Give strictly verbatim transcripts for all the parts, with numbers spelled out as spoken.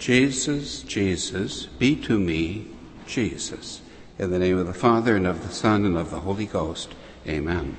Jesus, Jesus, be to me, Jesus. In the name of the Father, and of the Son, and of the Holy Ghost. Amen.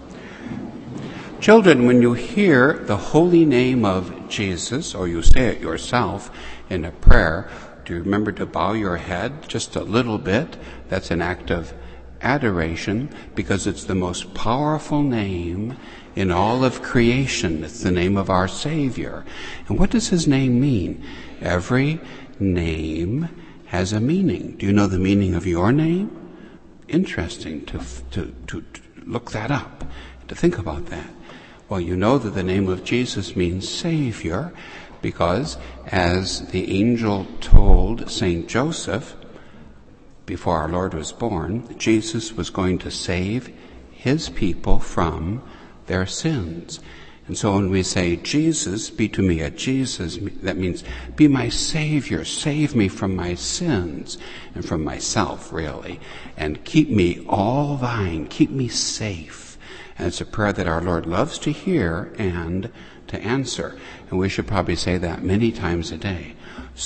Children, when you hear the holy name of Jesus, or you say it yourself in a prayer, do you remember to bow your head just a little bit? That's an act of adoration, because it's the most powerful name in all of creation. It's the name of our Savior. And what does his name mean? Every name has a meaning. Do you know the meaning of your name? Interesting to, to, to, to look that up, to think about that. Well, you know that the name of Jesus means Savior, because as the angel told Saint Joseph, before our Lord was born, Jesus was going to save his people from their sins. And so when we say, Jesus, be to me a Jesus, that means be my Savior, save me from my sins and from myself, really, and keep me all thine, keep me safe. And it's a prayer that our Lord loves to hear and to answer. And we should probably say that many times a day.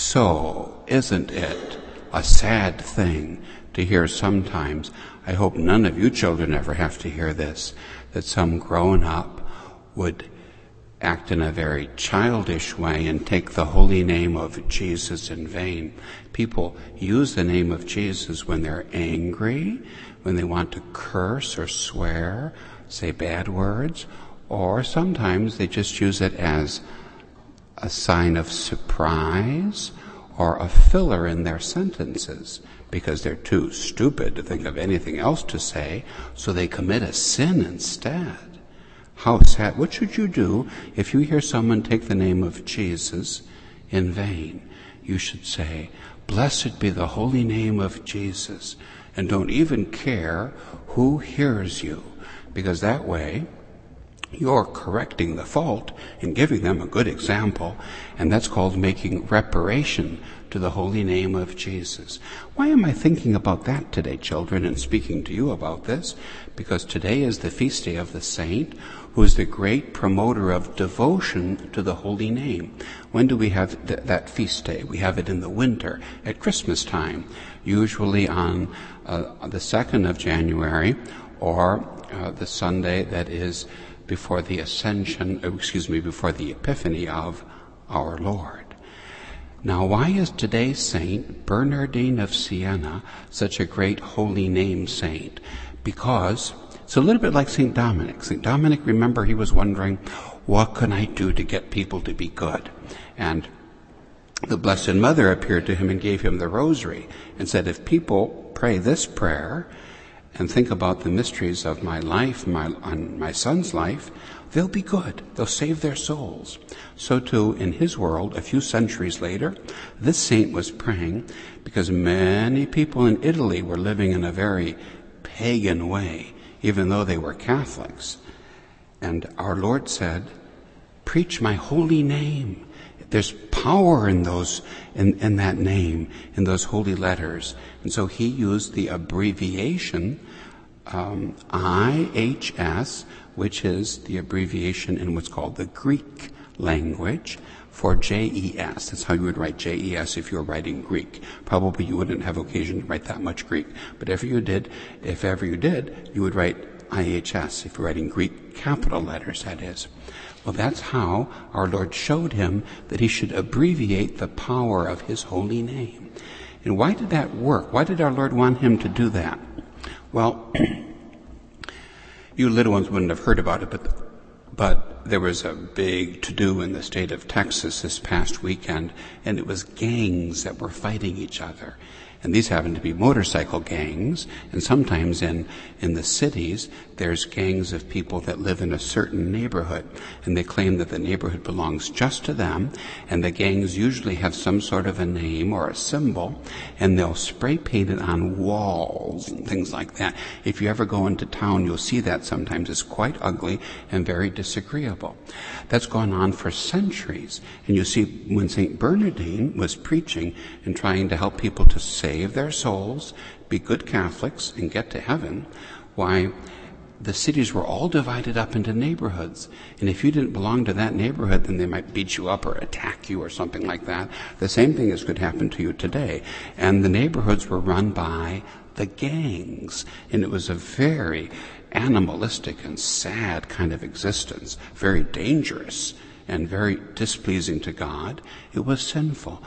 So, isn't it a sad thing to hear sometimes? I hope none of you children ever have to hear this, that some grown-up would act in a very childish way and take the holy name of Jesus in vain. People use the name of Jesus when they're angry, when they want to curse or swear, say bad words, or sometimes they just use it as a sign of surprise or a filler in their sentences, because they're too stupid to think of anything else to say, so they commit a sin instead. How sad. What should you do if you hear someone take the name of Jesus in vain? You should say, blessed be the holy name of Jesus, and don't even care who hears you, because that way you're correcting the fault and giving them a good example, and that's called making reparation to the holy name of Jesus. Why am I thinking about that today, children, and speaking to you about this? Because today is the feast day of the saint who is the great promoter of devotion to the holy name. When do we have th- that feast day? We have it in the winter, at Christmas time, usually on uh, the second of January, or uh, the Sunday that is before the ascension, excuse me, before the Epiphany of our Lord. Now, why is today's saint, Bernardine of Siena, such a great holy name saint? Because it's a little bit like Saint Dominic. Saint Dominic, remember, he was wondering, what can I do to get people to be good? And the Blessed Mother appeared to him and gave him the rosary and said, if people pray this prayer and think about the mysteries of my life, my, on my son's life, they'll be good. They'll save their souls. So too, in his world, a few centuries later, this saint was praying because many people in Italy were living in a very pagan way, even though they were Catholics. And our Lord said, preach my holy name. There's power in those, in, in that name, in those holy letters. And so he used the abbreviation um, I H S, which is the abbreviation in what's called the Greek language, for J E S. That's how you would write J E S if you were writing Greek. Probably you wouldn't have occasion to write that much Greek. But if you did, if ever you did, you would write I H S if you're writing Greek capital letters, that is. Well, that's how our Lord showed him that he should abbreviate the power of his holy name. And why did that work? Why did our Lord want him to do that? Well, you little ones wouldn't have heard about it, but but there was a big to-do in the state of Texas this past weekend, and it was gangs that were fighting each other. And these happen to be motorcycle gangs, and sometimes in, in the cities, there's gangs of people that live in a certain neighborhood, and they claim that the neighborhood belongs just to them, and the gangs usually have some sort of a name or a symbol, and they'll spray paint it on walls and things like that. If you ever go into town, you'll see that sometimes. It's quite ugly and very disagreeable. That's gone on for centuries, and you see, when Saint Bernardine was preaching and trying to help people to save their souls, be good Catholics, and get to heaven, why, the cities were all divided up into neighborhoods. And if you didn't belong to that neighborhood, then they might beat you up or attack you or something like that. The same thing as could happen to you today. And the neighborhoods were run by the gangs. And it was a very animalistic and sad kind of existence, very dangerous and very displeasing to God. It was sinful.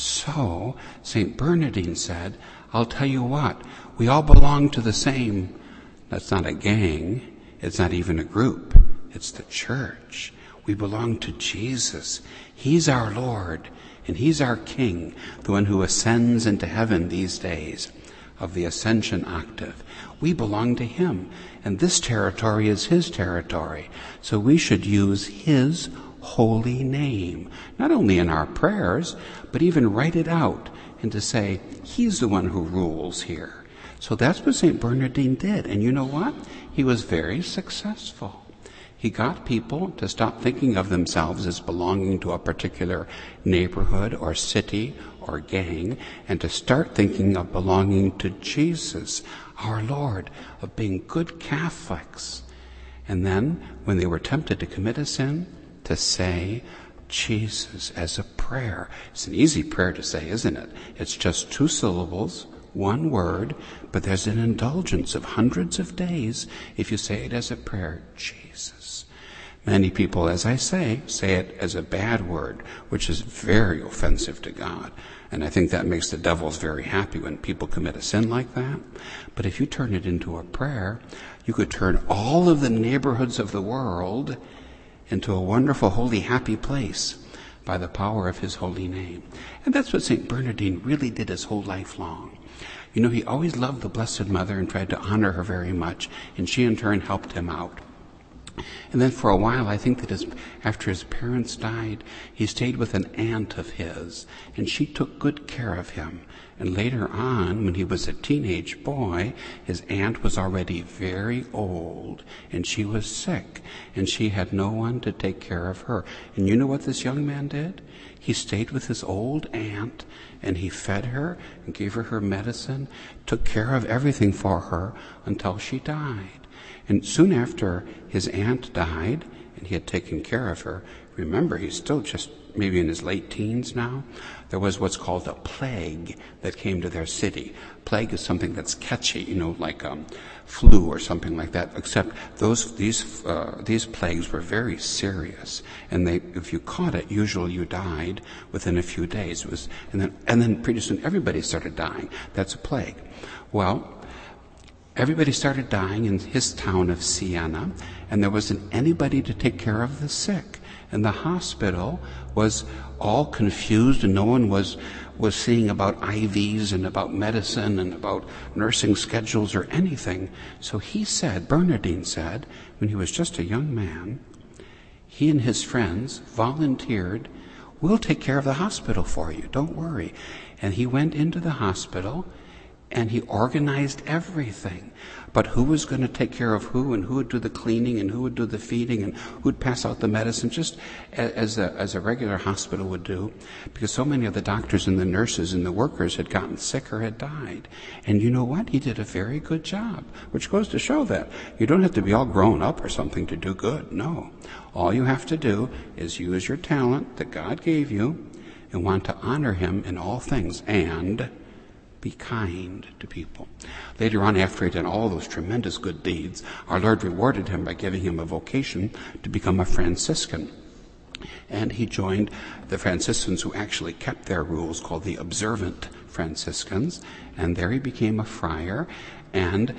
So Saint Bernardine said, I'll tell you what, we all belong to the same. That's not a gang. It's not even a group. It's the church. We belong to Jesus. He's our Lord, and He's our King, the one who ascends into heaven these days of the Ascension octave. We belong to Him, and this territory is His territory. So we should use His holy name, not only in our prayers, but even write it out and to say, He's the one who rules here. So that's what Saint Bernardine did. And you know what? He was very successful. He got people to stop thinking of themselves as belonging to a particular neighborhood or city or gang, and to start thinking of belonging to Jesus, our Lord, of being good Catholics. And then, when they were tempted to commit a sin, to say Jesus as a prayer. It's an easy prayer to say, isn't it? It's just two syllables, one word, but there's an indulgence of hundreds of days if you say it as a prayer, Jesus. Many people, as I say, say it as a bad word, which is very offensive to God. And I think that makes the devils very happy when people commit a sin like that. But if you turn it into a prayer, you could turn all of the neighborhoods of the world into a wonderful, holy, happy place by the power of His holy name. And that's what Saint Bernardine really did his whole life long. You know, he always loved the Blessed Mother and tried to honor her very much, and she in turn helped him out. And then for a while, I think that his, after his parents died, he stayed with an aunt of his, and she took good care of him. And later on, when he was a teenage boy, his aunt was already very old, and she was sick, and she had no one to take care of her. And you know what this young man did? He stayed with his old aunt, and he fed her and gave her her medicine, took care of everything for her until she died. And soon after his aunt died, and he had taken care of her, remember, he's still just maybe in his late teens now, there was what's called a plague that came to their city. Plague is something that's catchy, you know, like um, flu or something like that, except those these uh, these plagues were very serious, and they, if you caught it, usually you died within a few days. It was, and then and then pretty soon everybody started dying. That's a plague. Well, everybody started dying in his town of Siena, and there wasn't anybody to take care of the sick. And the hospital was all confused, and no one was was seeing about I Vs and about medicine and about nursing schedules or anything. So he said, Bernardine said, when he was just a young man, he and his friends volunteered, we'll take care of the hospital for you, don't worry. And he went into the hospital, and he organized everything. But who was going to take care of who, and who would do the cleaning, and who would do the feeding, and who would pass out the medicine, just as a, as a regular hospital would do, because so many of the doctors and the nurses and the workers had gotten sick or had died. And you know what? He did a very good job, which goes to show that you don't have to be all grown up or something to do good. No. All you have to do is use your talent that God gave you and want to honor Him in all things, and be kind to people. Later on, after he'd done all those tremendous good deeds, our Lord rewarded him by giving him a vocation to become a Franciscan. And he joined the Franciscans who actually kept their rules, called the Observant Franciscans. And there he became a friar. And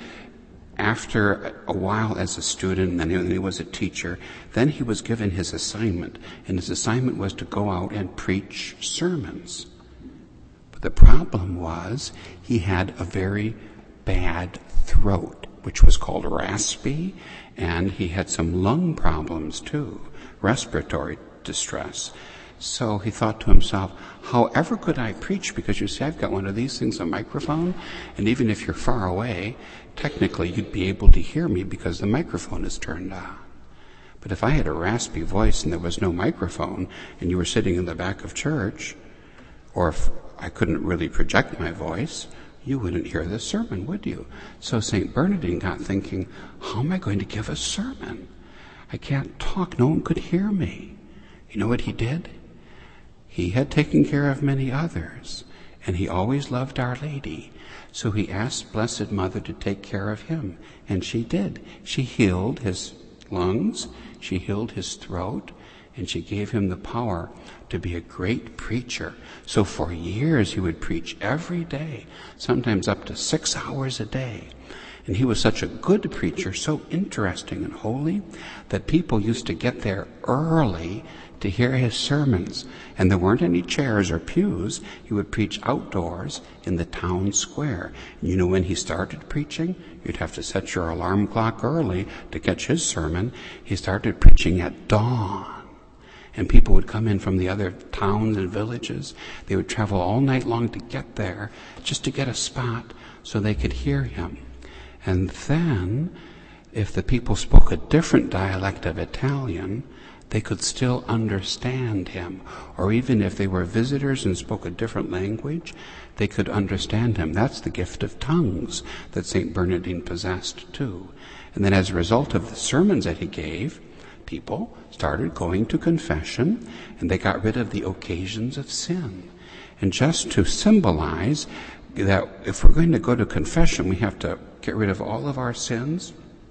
after a while as a student, and then he was a teacher, then he was given his assignment. And his assignment was to go out and preach sermons. The problem was he had a very bad throat, which was called raspy, and he had some lung problems too, respiratory distress. So he thought to himself, however could I preach? Because you see, I've got one of these things, a microphone, and even if you're far away, technically you'd be able to hear me because the microphone is turned on. But if I had a raspy voice and there was no microphone, and you were sitting in the back of church, or if I couldn't really project my voice, you wouldn't hear the sermon, would you? So Saint Bernardine got thinking, how am I going to give a sermon? I can't talk. No one could hear me. You know what he did? He had taken care of many others, and he always loved Our Lady. So he asked Blessed Mother to take care of him, and she did. She healed his lungs, she healed his throat, and she gave him the power to be a great preacher. So for years he would preach every day, sometimes up to six hours a day. And he was such a good preacher, so interesting and holy, that people used to get there early to hear his sermons. And there weren't any chairs or pews. He would preach outdoors in the town square. And you know when he started preaching? You'd have to set your alarm clock early to catch his sermon. He started preaching at dawn. And people would come in from the other towns and villages. They would travel all night long to get there, just to get a spot so they could hear him. And then, if the people spoke a different dialect of Italian, they could still understand him. Or even if they were visitors and spoke a different language, they could understand him. That's the gift of tongues that Saint Bernardine possessed too. And then as a result of the sermons that he gave, people started going to confession, and they got rid of the occasions of sin. And just to symbolize that if we're going to go to confession, we have to get rid of all of our sins,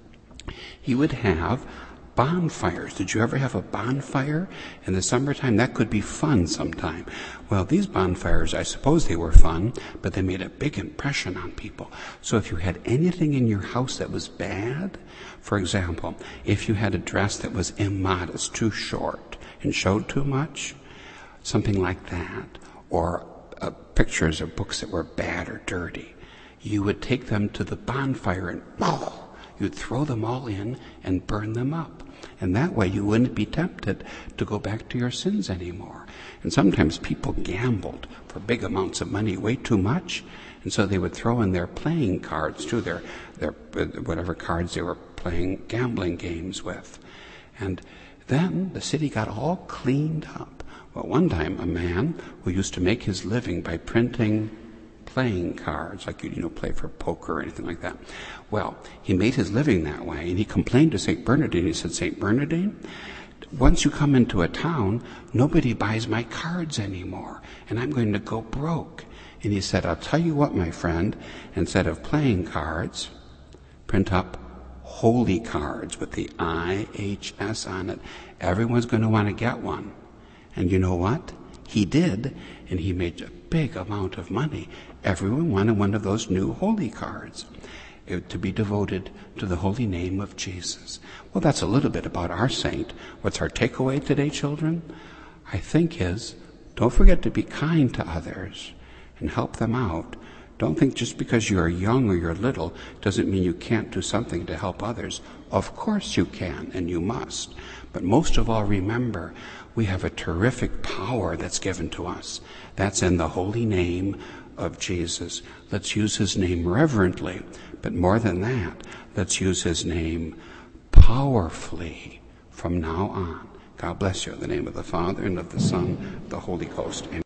he would have bonfires. Did you ever have a bonfire in the summertime? That could be fun sometime. Well, these bonfires, I suppose they were fun, but they made a big impression on people. So if you had anything in your house that was bad, for example, if you had a dress that was immodest, too short, and showed too much, something like that, or uh, pictures of books that were bad or dirty, you would take them to the bonfire and oh, you'd throw them all in and burn them up. And that way you wouldn't be tempted to go back to your sins anymore. And sometimes people gambled for big amounts of money, way too much, and so they would throw in their playing cards too, their, their whatever cards they were playing gambling games with. And then the city got all cleaned up. Well, one time a man who used to make his living by printing playing cards, like you, you know, play for poker or anything like that. Well, he made his living that way, and he complained to Saint Bernardine. He said, Saint Bernardine, once you come into a town, nobody buys my cards anymore, and I'm going to go broke. And he said, I'll tell you what, my friend, instead of playing cards, print up holy cards with the I H S on it. Everyone's going to want to get one. And you know what? He did, and he made a big amount of money. Everyone wanted one of those new holy cards it, to be devoted to the holy name of Jesus. Well, that's a little bit about our saint. What's our takeaway today, children? I think is, don't forget to be kind to others and help them out. Don't think just because you're young or you're little doesn't mean you can't do something to help others. Of course you can, and you must. But most of all, remember, we have a terrific power that's given to us. That's in the holy name of Jesus. Let's use his name reverently, but more than that, let's use his name powerfully from now on. God bless you in the name of the Father, and of the Son, and of the Holy Ghost. Amen.